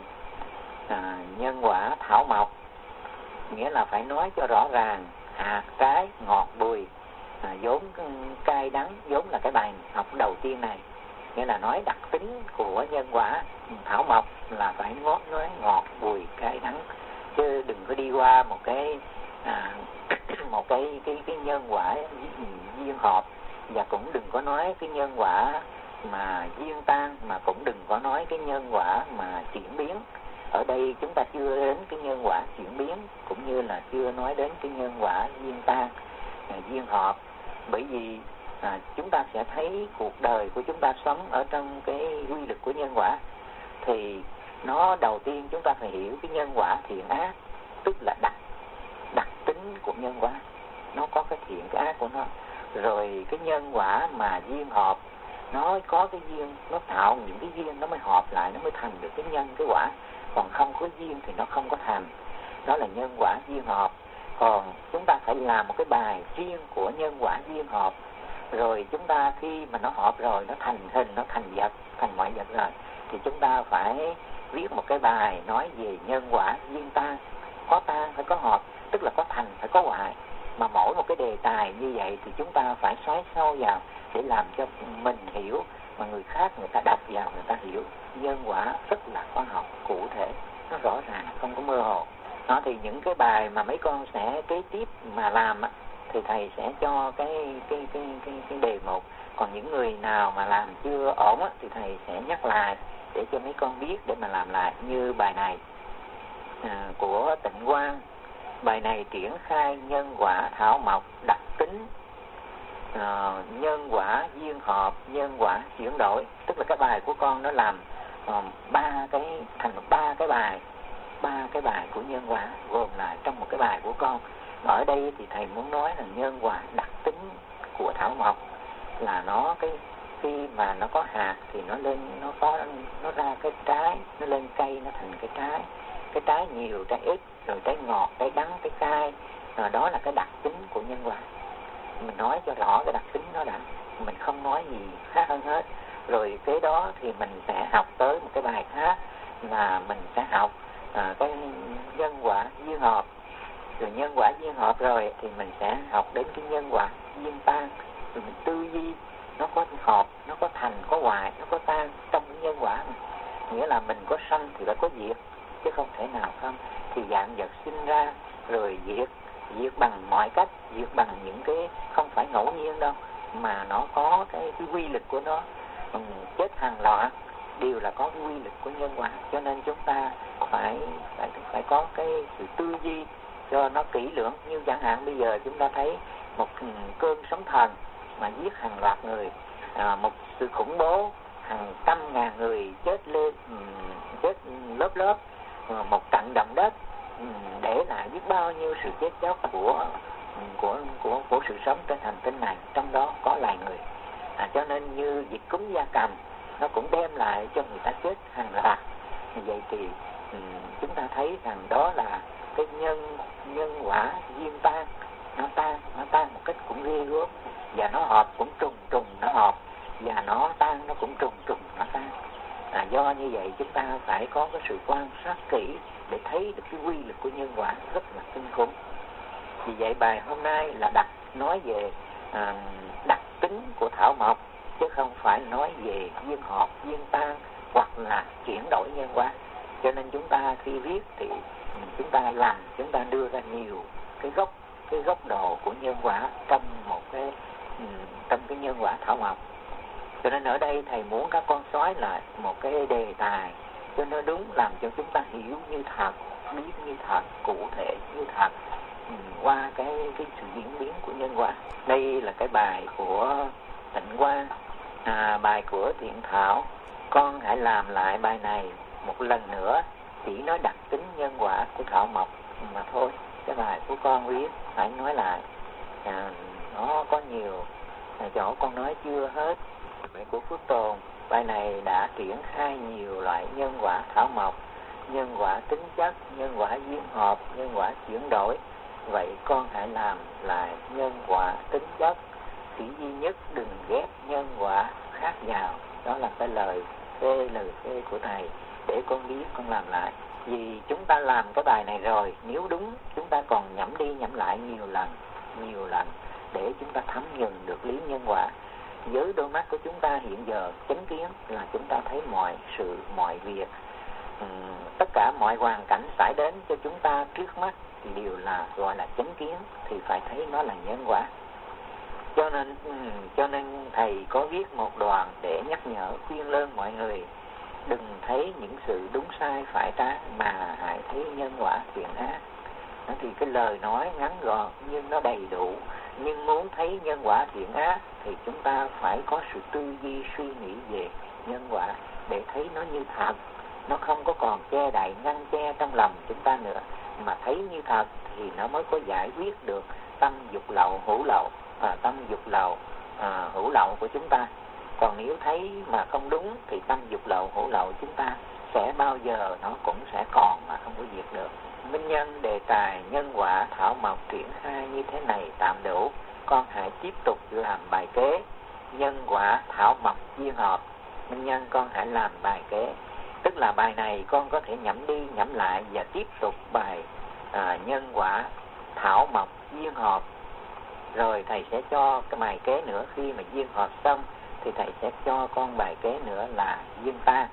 S2: à, nhân quả thảo mộc, nghĩa là phải nói cho rõ ràng hạt, trái, ngọt, bùi, à, vốn cay đắng, vốn là cái bài học đầu tiên này, nghĩa là nói đặc tính của nhân quả thảo mộc là phải ngót, nói ngọt, bùi, cay, đắng, chứ đừng có đi qua một cái à, một cái cái cái nhân quả duyên hợp, và cũng đừng có nói cái nhân quả mà duyên tan, mà cũng đừng có nói cái nhân quả mà chuyển biến. Ở đây chúng ta chưa đến cái nhân quả chuyển biến, cũng như là chưa nói đến cái nhân quả duyên tan, à, duyên hợp. Bởi vì à, chúng ta sẽ thấy cuộc đời của chúng ta sống ở trong cái quy luật của nhân quả, thì nó đầu tiên chúng ta phải hiểu cái nhân quả thiện ác, tức là đặc đặc tính của nhân quả, nó có cái thiện cái ác của nó. Rồi cái nhân quả mà duyên hợp, nó có cái duyên, nó tạo những cái duyên nó mới hợp lại, nó mới thành được cái nhân cái quả, còn không có duyên thì nó không có thành. Đó là nhân quả duyên hợp. Còn chúng ta phải làm một cái bài riêng của nhân quả duyên hợp, rồi chúng ta khi mà nó hợp rồi, nó thành hình, nó thành vật, thành mọi vật rồi, thì chúng ta phải viết một cái bài nói về nhân quả duyên tan. Có tan phải có hợp, tức là có thành phải có hoại. Mà mỗi một cái đề tài như vậy thì chúng ta phải xoáy sâu vào để làm cho mình hiểu, mà người khác người ta đọc vào người ta hiểu. Nhân quả rất là khoa học, cụ thể, nó rõ ràng, không có mơ hồ. Đó, thì những cái bài mà mấy con sẽ kế tiếp mà làm á, thì thầy sẽ cho cái cái cái cái, cái đề mục. Còn những người nào mà làm chưa ổn á, thì thầy sẽ nhắc lại để cho mấy con biết để mà làm lại. Như bài này à, của Tịnh Quang, bài này triển khai nhân quả thảo mộc đặc tính, à, nhân quả duyên hợp, nhân quả chuyển đổi. Tức là cái bài của con nó làm ba uh, cái thành ba cái bài ba cái bài của nhân quả gồm lại trong một cái bài của con. Mà ở đây thì thầy muốn nói là nhân quả đặc tính của thảo mộc là nó cái khi mà nó có hạt thì nó lên, nó có nó ra cái trái, nó lên cây, nó thành cái trái, cái trái nhiều, trái ít, rồi trái ngọt, trái đắng, trái cay. À, đó là cái đặc tính của nhân quả. Mình nói cho rõ cái đặc tính đó đã, mình không nói gì khác hơn hết. Rồi cái đó thì mình sẽ học tới một cái bài khác là mình sẽ học à, cái nhân quả duyên hợp. Rồi nhân quả duyên hợp rồi thì mình sẽ học đến cái nhân quả duyên tan. Rồi mình tư duy nó có hợp, nó có thành, có hoại, nó có tan trong cái nhân quả này. Nghĩa là mình có sanh thì phải có diệt, chứ không thể nào không. Thì dạng vật sinh ra rồi diệt, diệt bằng mọi cách, diệt bằng những cái không phải ngẫu nhiên đâu, mà nó có cái, cái quy luật của nó. Ừ, chết hàng loạt đều là có cái quy luật của nhân quả. Cho nên chúng ta phải phải phải có cái sự tư duy cho nó kỹ lưỡng. Như chẳng hạn bây giờ chúng ta thấy một cơn sóng thần mà giết hàng loạt người, à, một sự khủng bố, hàng trăm ngàn người chết lên, chết lớp lớp, một trận động đất để lại biết bao nhiêu sự chết chóc của của của của sự sống trên hành tinh này, trong đó có loài người. À, cho nên như dịch cúm gia cầm nó cũng đem lại cho người ta chết hàng loạt. Vậy thì ừ, chúng ta thấy rằng đó là cái nhân nhân quả duyên tan, nó tan nó tan một cách cũng ghê gớm, và nó hợp cũng trùng trùng nó hợp, và nó tan nó cũng trùng trùng nó tan. À, do như vậy chúng ta phải có cái sự quan sát kỹ để thấy được cái quy lực của nhân quả rất là kinh khủng. Vì vậy bài hôm nay là đặt nói về à, đặc tính của thảo mộc, chứ không phải nói về duyên hợp duyên tan hoặc là chuyển đổi nhân quả. Cho nên chúng ta khi viết thì chúng ta làm, chúng ta đưa ra nhiều cái gốc cái góc độ của nhân quả trong một cái trong cái nhân quả thảo mộc. Cho nên ở đây thầy muốn các con sói lại một cái đề tài cho nó đúng, làm cho chúng ta hiểu như thật, biết như thật, cụ thể như thật, ừ, qua cái cái sự diễn biến của nhân quả. Đây là cái bài của Tịnh Quang, à, bài của Thiện Thảo. Con hãy làm lại bài này một lần nữa, chỉ nói đặc tính nhân quả của thảo mộc mà thôi. Cái bài của con viết phải nói lại, à, nó có nhiều chỗ con nói chưa hết. Bài của Phước Tồn, bài này đã triển khai nhiều loại nhân quả thảo mộc, nhân quả tính chất, nhân quả duyên hợp, nhân quả chuyển đổi. Vậy con hãy làm lại nhân quả tính chất, chỉ duy nhất đừng ghép nhân quả khác vào. Đó là cái lời phê lời phê của thầy, để con biết con làm lại. Vì chúng ta làm cái bài này rồi, nếu đúng chúng ta còn nhẩm đi nhẩm lại nhiều lần, nhiều lần để chúng ta thấm nhuần được lý nhân quả. Với đôi mắt của chúng ta hiện giờ chánh kiến là chúng ta thấy mọi sự, mọi việc, um, tất cả mọi hoàn cảnh xảy đến cho chúng ta trước mắt thì đều là gọi là chánh kiến, thì phải thấy nó là nhân quả. Cho nên um, cho nên thầy có viết một đoạn để nhắc nhở, khuyên lơn mọi người đừng thấy những sự đúng sai phải trái, mà hãy thấy nhân quả thiện ác. Đó thì cái lời nói ngắn gọn nhưng nó đầy đủ. Nhưng muốn thấy nhân quả thiện ác thì chúng ta phải có sự tư duy suy nghĩ về nhân quả để thấy nó như thật, nó không có còn che đậy ngăn che trong lòng chúng ta nữa, mà thấy như thật thì nó mới có giải quyết được tâm dục lậu hữu lậu, à, tâm dục lậu à, hữu lậu của chúng ta. Còn nếu thấy mà không đúng thì tâm dục lậu hữu lậu chúng ta sẽ bao giờ nó cũng sẽ còn mà không có diệt được. Minh nhân đề tài nhân quả thảo mộc triển khai như thế này tạm đủ. Con hãy tiếp tục làm bài kế nhân quả thảo mộc duyên hợp. Minh nhân con hãy làm bài kế, tức là bài này con có thể nhẩm đi nhẩm lại và tiếp tục bài à, nhân quả thảo mộc duyên hợp. Rồi thầy sẽ cho cái bài kế nữa, khi mà duyên hợp xong thì thầy sẽ cho con bài kế nữa là duyên tan.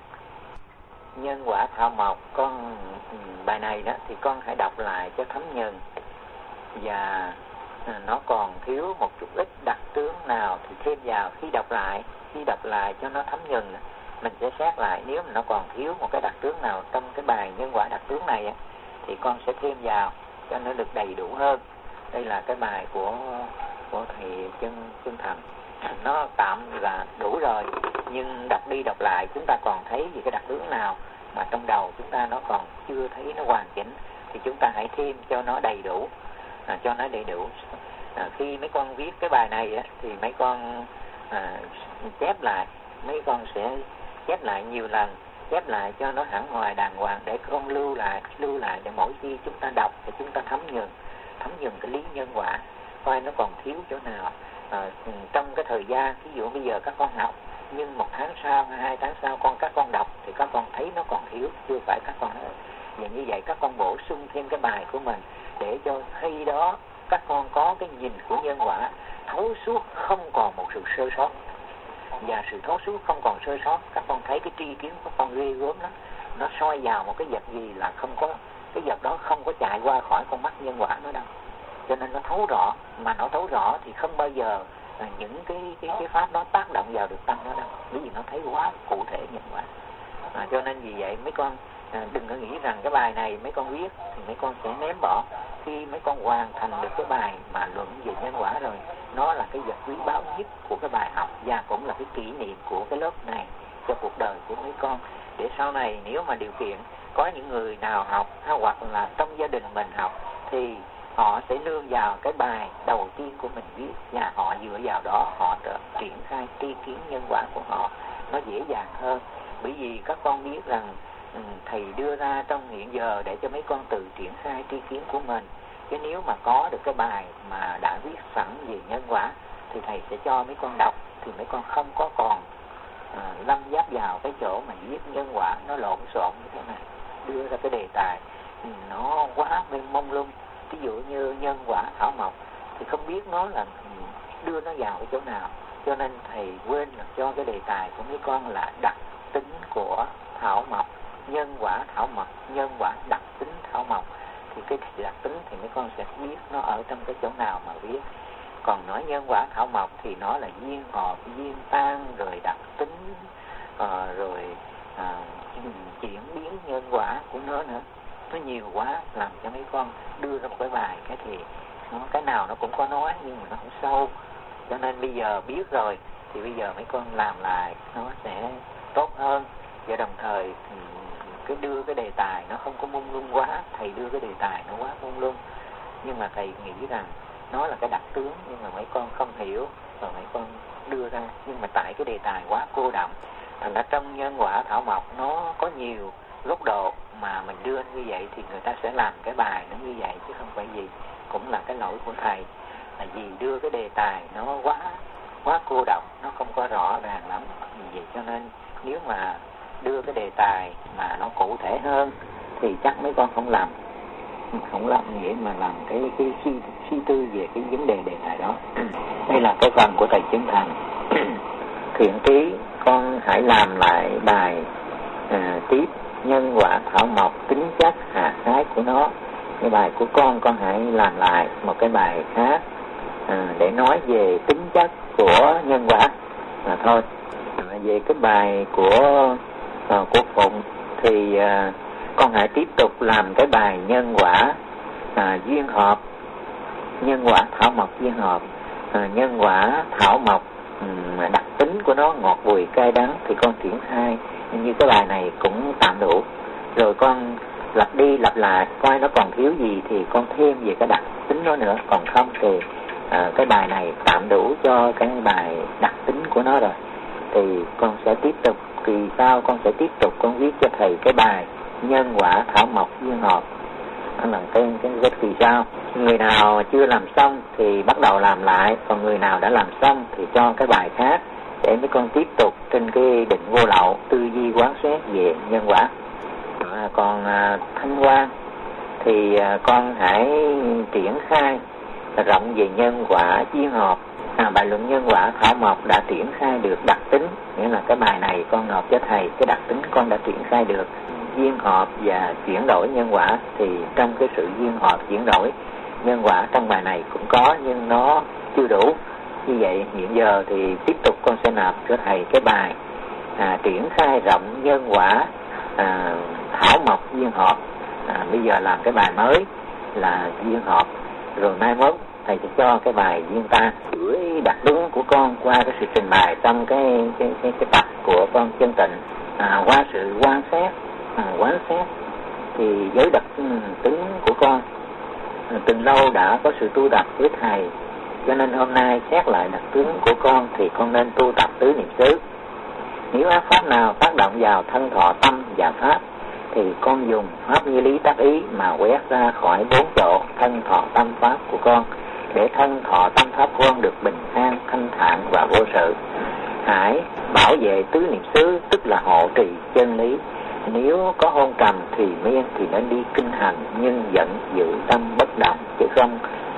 S2: Nhân quả thảo mộc con bài này đó thì con hãy đọc lại cho thấm nhuần, và nó còn thiếu một chút ít đặc tướng nào thì thêm vào. Khi đọc lại khi đọc lại cho nó thấm nhuần, mình sẽ xét lại, nếu mà nó còn thiếu một cái đặc tướng nào trong cái bài nhân quả đặc tướng này thì con sẽ thêm vào cho nó được đầy đủ hơn. Đây là cái bài của của thầy chân chân thành, nó tạm là đủ rồi, nhưng đọc đi đọc lại chúng ta còn thấy gì cái đặc tướng nào mà trong đầu chúng ta nó còn chưa thấy nó hoàn chỉnh thì chúng ta hãy thêm cho nó đầy đủ, à, cho nó đầy đủ. À, khi mấy con viết cái bài này á, thì mấy con à, chép lại, mấy con sẽ chép lại nhiều lần, chép lại cho nó hẳn hoài đàng hoàng để con lưu lại, lưu lại để mỗi khi chúng ta đọc thì chúng ta thấm nhuần, thấm nhuần cái lý nhân quả, coi nó còn thiếu chỗ nào. À, trong cái thời gian, ví dụ bây giờ các con học, nhưng một tháng sau, hai tháng sau con các con đọc thì các con thấy nó còn thiếu, chưa phải các con hết. Và như vậy các con bổ sung thêm cái bài của mình để cho khi đó các con có cái nhìn của nhân quả thấu suốt, không còn một sự sơ sót. Và sự thấu suốt không còn sơ sót, các con thấy cái tri kiến của con ghê gớm lắm. Nó soi vào một cái vật gì là không có, cái vật đó không có chạy qua khỏi con mắt nhân quả nó đâu. Cho nên nó thấu rõ, mà nó thấu rõ thì không bao giờ à, những cái, cái cái pháp đó tác động vào được tâm nó đâu, bởi vì nó thấy quá cụ thể nhân quả. À, cho nên vì vậy mấy con à, đừng có nghĩ rằng cái bài này mấy con viết thì mấy con sẽ ném bỏ. Khi mấy con hoàn thành được cái bài mà luận về nhân quả rồi, nó là cái vật quý báu nhất của cái bài học, và cũng là cái kỷ niệm của cái lớp này cho cuộc đời của mấy con. Để sau này nếu mà điều kiện có những người nào học hoặc là trong gia đình mình học thì họ sẽ nương vào cái bài đầu tiên của mình viết, và họ dựa vào đó họ triển khai tri kiến nhân quả của họ nó dễ dàng hơn. Bởi vì các con biết rằng thầy đưa ra trong hiện giờ để cho mấy con tự triển khai tri kiến của mình. Chứ nếu mà có được cái bài mà đã viết sẵn về nhân quả thì thầy sẽ cho mấy con đọc, thì mấy con không có còn à, lâm giáp vào cái chỗ mà viết nhân quả nó lộn xộn như thế này, đưa ra cái đề tài nó quá mênh mông lung. Ví dụ như nhân quả thảo mộc thì không biết nó là đưa nó vào cái chỗ nào, cho nên thầy quên là cho cái đề tài của mấy con là đặc tính của thảo mộc, nhân quả thảo mộc, nhân quả đặc tính thảo mộc. Thì cái đặc tính thì mấy con sẽ biết nó ở trong cái chỗ nào mà viết. Còn nói nhân quả thảo mộc thì nó là duyên hợp, duyên tan, rồi đặc tính, à, rồi à, chuyển biến nhân quả của nó nữa. Nó nhiều quá làm cho mấy con đưa ra một cái bài cái thì nó, cái nào nó cũng có nói nhưng mà nó không sâu. Cho nên bây giờ biết rồi thì bây giờ mấy con làm lại nó sẽ tốt hơn. Và đồng thời cứ đưa cái đề tài nó không có mông lung quá. Thầy đưa cái đề tài nó quá mông lung, nhưng mà thầy nghĩ rằng nó là cái đặc tướng, nhưng mà mấy con không hiểu rồi mấy con đưa ra. Nhưng mà tại cái đề tài quá cô đọng, thành ra trong nhân quả thảo mộc nó có nhiều góc độ mà mình đưa như vậy thì người ta sẽ làm cái bài nó như vậy, chứ không phải gì. Cũng là cái lỗi của thầy là vì đưa cái đề tài nó quá quá cô đọng, nó không có rõ ràng lắm. Vì vậy cho nên nếu mà đưa cái đề tài mà nó cụ thể hơn thì chắc mấy con không làm không làm nghĩa mà làm cái cái suy, suy tư về cái vấn đề đề tài đó. Đây là cái phần của thầy chứng thành. Thiện trí, con hãy làm lại bài à, tiếp nhân quả thảo mộc, tính chất hạt khái của nó. Cái bài của con con hãy làm lại một cái bài khác à, để nói về tính chất của nhân quả là thôi. À, về cái bài của à, của Phụng thì à, con hãy tiếp tục làm cái bài nhân quả à, duyên hợp, nhân quả thảo mộc duyên hợp, à, nhân quả thảo mộc um, đặc tính của nó ngọt bùi cay đắng thì con triển khai. Như cái bài này cũng tạm đủ rồi, con lặp đi lặp lại coi nó còn thiếu gì thì con thêm về cái đặc tính nó nữa. Còn không thì à, cái bài này tạm đủ cho cái bài đặc tính của nó rồi, thì con sẽ tiếp tục. Kỳ sau con sẽ tiếp tục con viết cho thầy cái bài nhân quả thảo mộc duyên hợp. Đó là cái cái cái kỳ sau. Người nào chưa làm xong thì bắt đầu làm lại, còn người nào đã làm xong thì cho cái bài khác để mấy con tiếp tục trên cái định vô lậu, tư duy quán xét về nhân quả. À, còn à, Thanh Quang thì à, con hãy triển khai rộng về nhân quả duyên hợp. À, bài luận nhân quả thảo mộc đã triển khai được đặc tính, nghĩa là cái bài này con nộp cho thầy cái đặc tính con đã triển khai được. Duyên hợp và chuyển đổi nhân quả thì trong cái sự duyên hợp chuyển đổi nhân quả trong bài này cũng có, nhưng nó chưa đủ. Như vậy hiện giờ thì tiếp tục con sẽ nộp cho thầy cái bài à, triển khai rộng nhân quả à, thảo mộc duyên hợp. À, bây giờ làm cái bài mới là duyên hợp, rồi mai mốt thầy sẽ cho cái bài duyên tan. Gửi đặc tính của con qua cái sự trình bày trong cái cái cái, cái tập của con chân tịnh, à, qua sự quan sát à, quán xét thì với đặc tính của con à, từng lâu đã có sự tu tập với thầy, cho nên hôm nay xét lại đặc tướng của con thì con nên tu tập tứ niệm xứ. Nếu ác pháp nào tác động vào thân thọ tâm và pháp thì con dùng pháp như lý tác ý mà quét ra khỏi bốn chỗ thân thọ tâm pháp của con, để thân thọ tâm pháp của con được bình an, thanh thản và vô sự. Hãy bảo vệ tứ niệm xứ, tức là hộ trì chân lý. Nếu có hôn trầm thì miên thì nên đi kinh hành, nhưng vẫn giữ tâm bất động, chứ không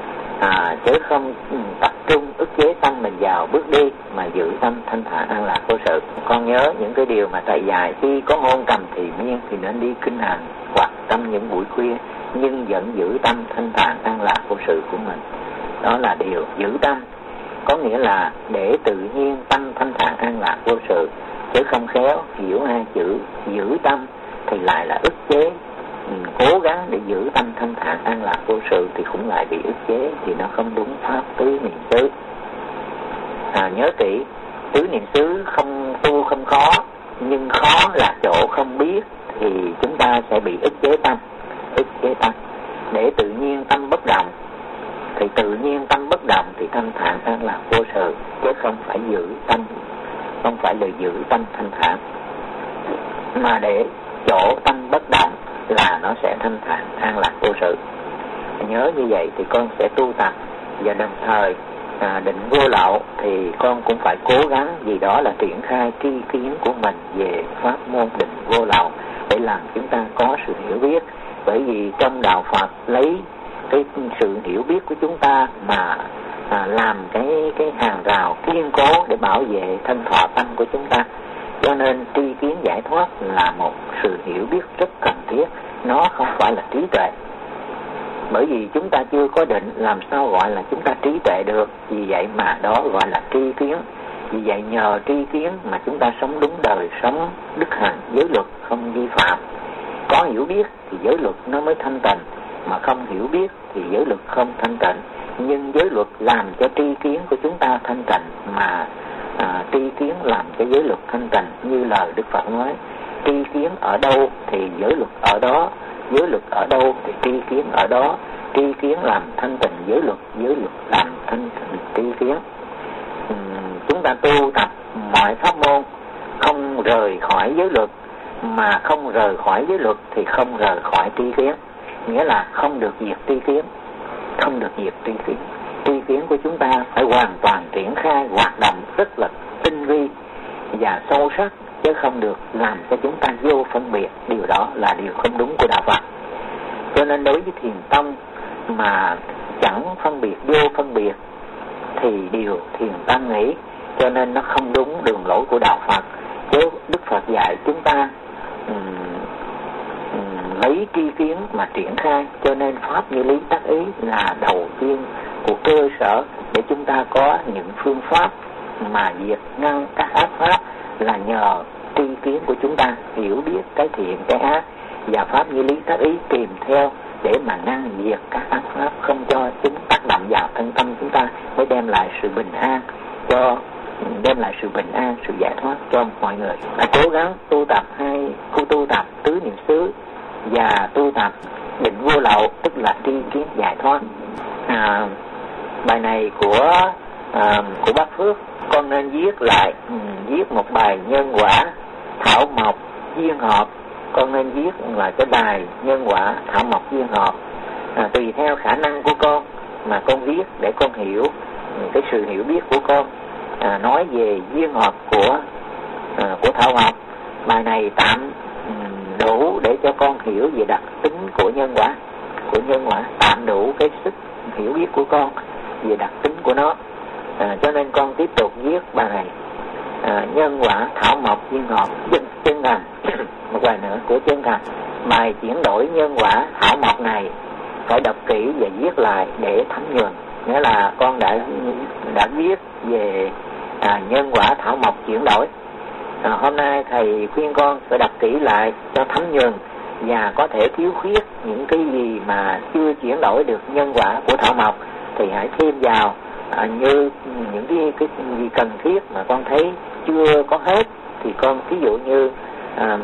S2: à, chứ không tập trung ức chế tâm mình vào bước đi, mà giữ tâm thanh thản an lạc vô sự. Con nhớ những cái điều mà thầy dạy: khi có hôn trầm thì miên thì nên đi kinh hành hoặc trong những buổi khuya, nhưng vẫn giữ tâm thanh thản an lạc vô sự của mình. Đó là điều giữ tâm, có nghĩa là để tự nhiên tâm thanh thản an lạc vô sự, chứ không khéo hiểu hai chữ giữ tâm thì lại là ức chế. Ừ, cố gắng để giữ tâm thanh thản an lạc vô sự thì cũng lại bị ức chế, thì nó không đúng pháp tứ niệm xứ. À, nhớ kỹ, tứ niệm xứ không tu không khó, nhưng khó là chỗ không biết thì chúng ta sẽ bị ức chế tâm. Ức chế tâm để tự nhiên tâm bất động, thì tự nhiên tâm bất động thì thanh thản an lạc vô sự, chứ không phải giữ tâm, không phải là giữ tâm thanh thản. Mà để chỗ tâm bất động là nó sẽ thanh thản an lạc vô sự. Nhớ như vậy thì con sẽ tu tập, và đồng thời à, định vô lậu thì con cũng phải cố gắng gì đó là triển khai tri kiến của mình về pháp môn định vô lậu để làm chúng ta có sự hiểu biết. Bởi vì trong đạo Phật lấy cái sự hiểu biết của chúng ta mà à, làm cái cái hàng rào kiên cố để bảo vệ thân thọ tâm của chúng ta. Cho nên tri kiến giải thoát là một sự hiểu biết rất cần thiết, nó không phải là trí tuệ. Bởi vì chúng ta chưa có định, làm sao gọi là chúng ta trí tuệ được. Vì vậy mà đó gọi là tri kiến. Vì vậy nhờ tri kiến mà chúng ta sống đúng đời, sống đức hạnh, giới luật không vi phạm. Có hiểu biết thì giới luật nó mới thanh tịnh, mà không hiểu biết thì giới luật không thanh tịnh. Nhưng giới luật làm cho tri kiến của chúng ta thanh tịnh, mà à, tri kiến làm cho giới luật thanh tịnh. Như lời Đức Phật nói, tri kiến ở đâu thì giới luật ở đó, giới luật ở đâu thì tri kiến ở đó. Tri kiến làm thanh tịnh giới luật, giới luật làm thanh tịnh tri kiến. uhm, Chúng ta tu tập mọi pháp môn không rời khỏi giới luật, mà không rời khỏi giới luật thì không rời khỏi tri kiến. Nghĩa là không được diệt tri kiến, không được diệt tri kiến. Tri kiến của chúng ta phải hoàn toàn triển khai hoạt động rất là tinh vi và sâu sắc, chứ không được làm cho chúng ta vô phân biệt. Điều đó là điều không đúng của đạo Phật. Cho nên đối với thiền tông mà chẳng phân biệt, vô phân biệt thì điều thiền tăng nghĩ, cho nên nó không đúng đường lối của đạo Phật. Chứ Đức Phật dạy chúng ta um, um, lấy tri kiến mà triển khai. Cho nên pháp như lý tác ý là đầu tiên của cơ sở để chúng ta có những phương pháp mà diệt ngăn các ác pháp, là nhờ tri kiến của chúng ta hiểu biết cái thiện cái ác, và pháp như lý tác ý kèm theo để mà ngăn diệt các ác pháp, không cho chúng tác động vào thân tâm chúng ta, mới đem lại sự bình an cho đem lại sự bình an, sự giải thoát cho mọi người. Đã cố gắng tu tập hai khu tu tập tứ niệm xứ và tu tập định vô lậu, tức là tri kiến giải thoát. À, bài này của à, của bác Phước, con nên viết lại, um, viết một bài nhân quả thảo mộc duyên hợp. Con nên viết là cái bài nhân quả thảo mộc duyên hợp, à, tùy theo khả năng của con mà con viết để con hiểu cái sự hiểu biết của con. À, nói về duyên hợp của à, của thảo mộc. Bài này tạm um, đủ để cho con hiểu về đặc tính của nhân quả, của nhân quả tạm đủ cái sức hiểu biết của con về đặc tính của nó. À, cho nên con tiếp tục viết bài này, à, nhân quả thảo mộc duyên hợp chân, chân thành. Một bài nữa của chân thành. Bài chuyển đổi nhân quả thảo mộc này phải đọc kỹ và viết lại để thấm nhuần. Nghĩa là con đã đã viết về à, nhân quả thảo mộc chuyển đổi. À, hôm nay thầy khuyên con phải đọc kỹ lại cho thấm nhuần, và có thể thiếu khuyết những cái gì mà chưa chuyển đổi được nhân quả của thảo mộc thì hãy thêm vào. À, như những cái, cái gì cần thiết mà con thấy chưa có hết thì con ví dụ như à,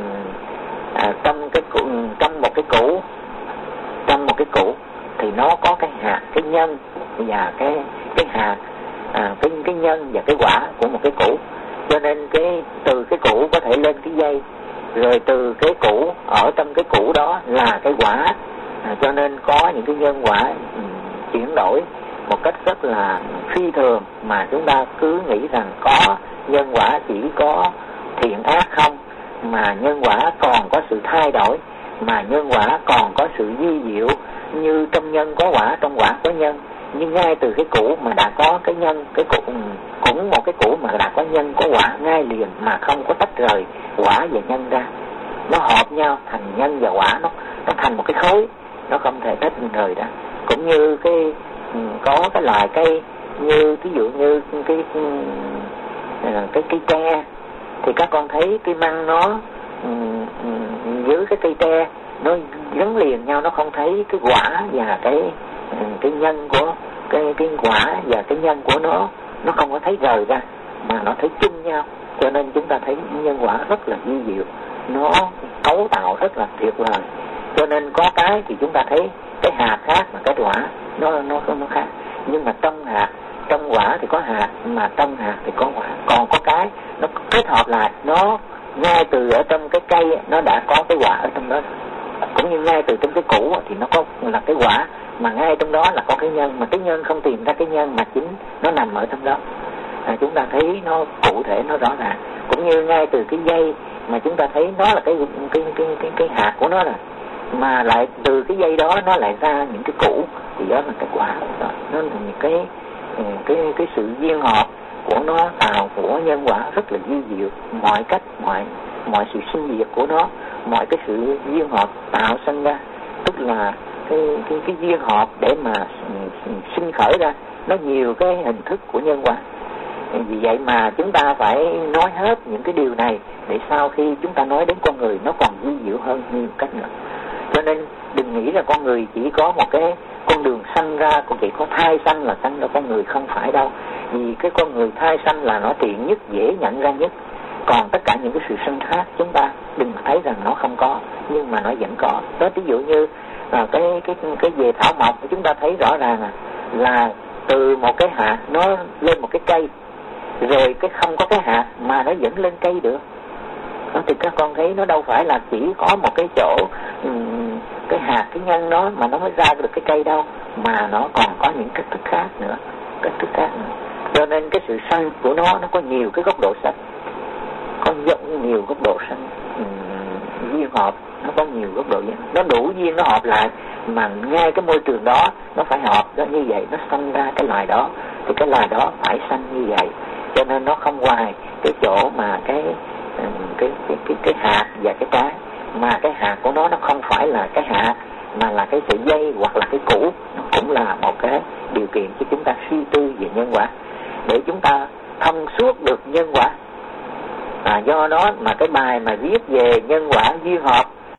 S2: à, trong cái trong một cái củ trong một cái củ thì nó có cái hạt, cái nhân và cái cái hạt, à, cái cái nhân và cái quả của một cái củ. Cho nên cái từ cái củ có thể lên cái dây, rồi từ cái củ ở trong cái củ đó là cái quả. À, cho nên có những cái nhân quả um, chuyển đổi một cách rất là phi thường, mà chúng ta cứ nghĩ rằng có nhân quả chỉ có thiện ác không, mà nhân quả còn có sự thay đổi, mà nhân quả còn có sự vi diệu. Như trong nhân có quả, trong quả có nhân, nhưng ngay từ cái củ mà đã có cái nhân, cái củ cũng một cái củ mà đã có nhân có quả ngay liền, mà không có tách rời quả và nhân ra, nó hợp nhau thành nhân và quả, nó nó thành một cái khối, nó không thể tách rời ra. Cũng như cái có cái loài cây, như ví dụ như cái cái cây tre, thì các con thấy cái măng nó dưới cái cây tre nó gắn liền nhau, nó không thấy cái quả và cái cái nhân của cái cái quả và cái nhân của nó nó không có thấy rời ra, mà nó thấy chung nhau. Cho nên chúng ta thấy nhân quả rất là vi diệu, nó cấu tạo rất là tuyệt vời. Cho nên có cái thì chúng ta thấy cái hạt khác mà cái quả nó nó nó khác, nhưng mà trong hạt, trong quả thì có hạt, mà trong hạt thì có quả. Còn có cái nó kết hợp lại, nó ngay từ ở trong cái cây nó đã có cái quả ở trong đó, cũng như ngay từ trong cái củ thì nó có là cái quả, mà ngay trong đó là có cái nhân, mà cái nhân không tìm ra cái nhân mà chính nó nằm ở trong đó. À, chúng ta thấy nó cụ thể, nó rõ ràng. Cũng như ngay từ cái dây mà chúng ta thấy nó là cái cái cái cái, cái hạt của nó, là mà lại từ cái dây đó nó lại ra những cái củ, thì đó là cái quả đó. Nó là những cái cái cái sự duyên hợp của nó tạo của nhân quả rất là vi diệu, mọi cách, mọi mọi sự sinh diệt của nó, mọi cái sự duyên hợp tạo sinh ra, tức là cái cái cái duyên hợp để mà sinh khởi ra nó nhiều cái hình thức của nhân quả. Vì vậy mà chúng ta phải nói hết những cái điều này để sau khi chúng ta nói đến con người nó còn vi diệu hơn nhiều cách nữa. Cho nên đừng nghĩ là con người chỉ có một cái con đường sanh ra, cũng chỉ có thai sanh là sanh ra con người, không phải đâu. Vì cái con người thai sanh là nó tiện nhất, dễ nhận ra nhất. Còn tất cả những cái sự sanh khác chúng ta đừng thấy rằng nó không có, nhưng mà nó vẫn có. Đó, ví dụ như à, cái cái cái về thảo mộc chúng ta thấy rõ ràng à, là từ một cái hạt nó lên một cái cây, rồi cái không có cái hạt mà nó vẫn lên cây được. Đó, thì các con thấy nó đâu phải là chỉ có một cái chỗ um, cái hạt, cái nhân nó mà nó mới ra được cái cây đâu, mà nó còn có những cách thức khác nữa, cách thức khác nữa. Cho nên cái sự sanh của nó nó có nhiều cái góc độ sanh, có rất nhiều góc độ sanh um, duyên hợp, nó có nhiều góc độ duyên, nó đủ duyên nó hợp lại, mà ngay cái môi trường đó nó phải hợp đó, như vậy nó sanh ra cái loài đó, thì cái loài đó phải sanh như vậy. Cho nên nó không ngoài cái chỗ mà cái cái cái cái, cái hạt và cái trái, mà cái hạt của nó nó không phải là cái hạt mà là cái sợi dây hoặc là cái củ, nó cũng là một cái điều kiện cho chúng ta suy tư về nhân quả, để chúng ta thông suốt được nhân quả. À, do đó mà cái bài mà viết về nhân quả duyên hợp